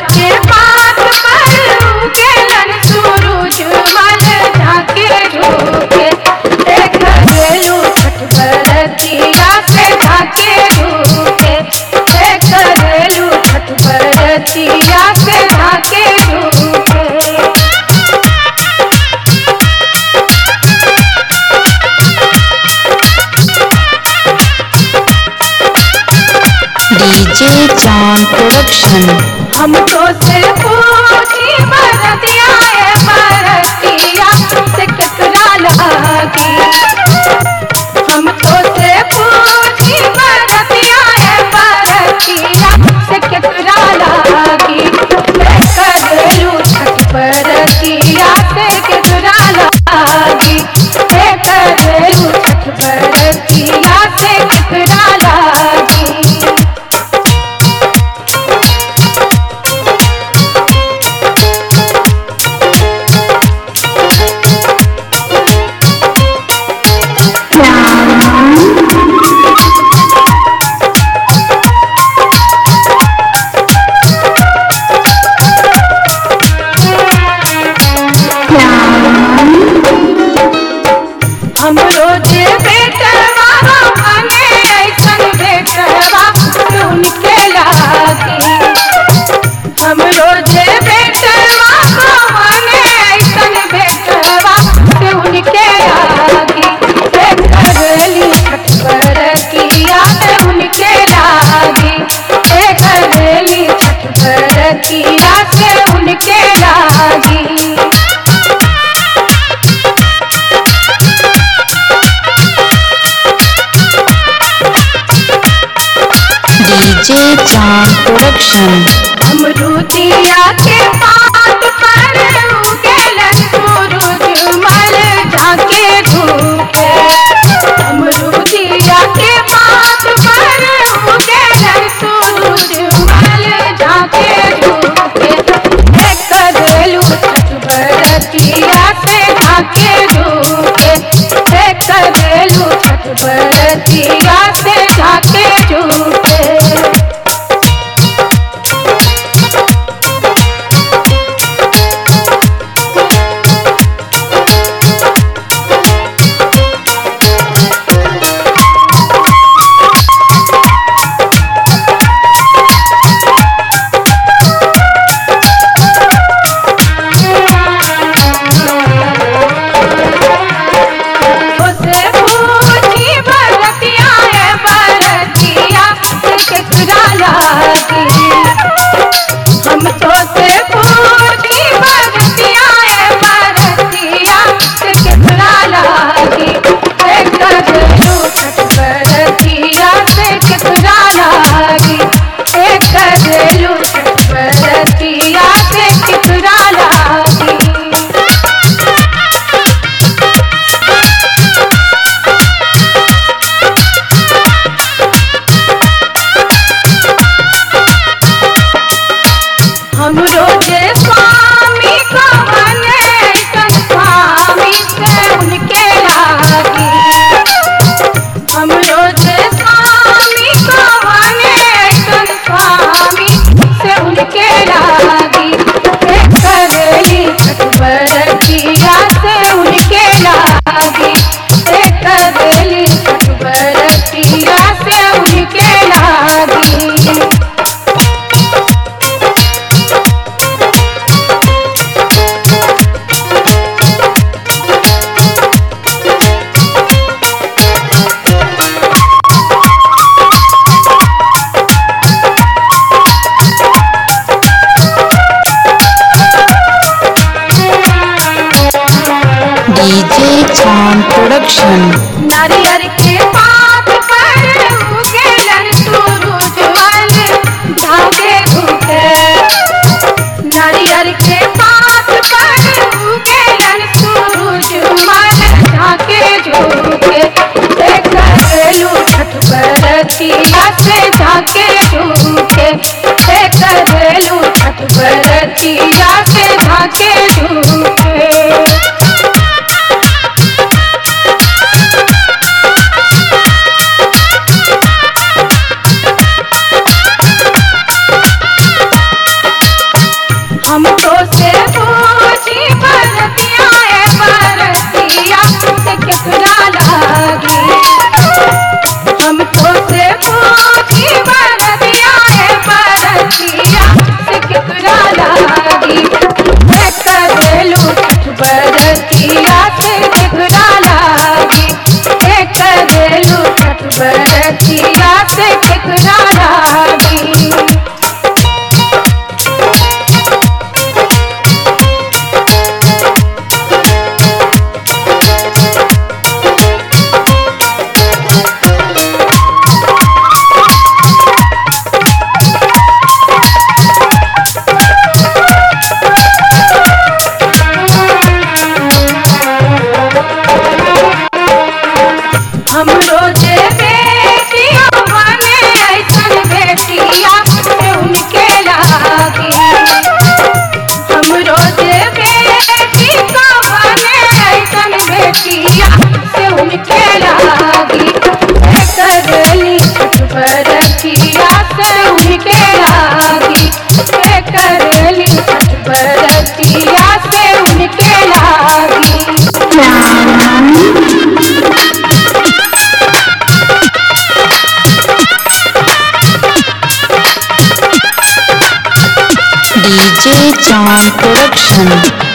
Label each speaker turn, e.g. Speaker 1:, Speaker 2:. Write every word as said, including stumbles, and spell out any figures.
Speaker 1: के पात पर उगेलन सूरज मल झाके झुके देख रेलू छठ बरतिया से झाके झुके देख रेलू छठ बरतिया से झाके झुके।
Speaker 2: डीजे चांद प्रोडक्शन।
Speaker 1: हम तो से पूछी बरतिया है बरतिया से कितना लागी हम तो से पूछी बरतिया है बरतिया से कितना लागी करेलू छठ बरतिया से कितना लागी करेलू छठ बरतिया से कितना लागी। हम रोज बेटवा हमें ऐसन बेटवा सुन के लागी हम रोज बेटवा हमें ऐसन बेटवा सुन के लागी करेली छठ बरतिया सुन के लागी करेली छठ बरतिया से उनके लागी।
Speaker 2: डीजे चांद प्रोडक्शन।
Speaker 1: अमरूदिया के पात पर उगेलन सूरज मल झाके झुके अमरूदिया के पात पर उगेलन सूरज मल झाके झुके करेलू छठ बरतिया से झाके झुके करेलू छठ बरतिया से झाके झुके। हम तो से पूछी बरतिया है बरतिया से कितना लागी करेलू छठ बरतिया से कितना लागी करेलू छठ बरतिया से कितना लागी। हम रोज स्वामी को मने स्वामी से उनके लागी हम रोज स्वामी को मने स्वामी से उनके लागी करेली छठ बरतिया से उनके लागी करेली छठ बरतिया से उनके लागी।
Speaker 2: डीजे चांद प्रोडक्शन।
Speaker 1: नारियल के पात पर उगेलन सूरज मल झाके झुके नारियल के पात पर उगेलन सूरज मल झाके झुके करेलू छठ बरतिया से झाके झुके करेलू छठ बरतिया से झाके झुके।
Speaker 2: डीजे चांद प्रोडक्शन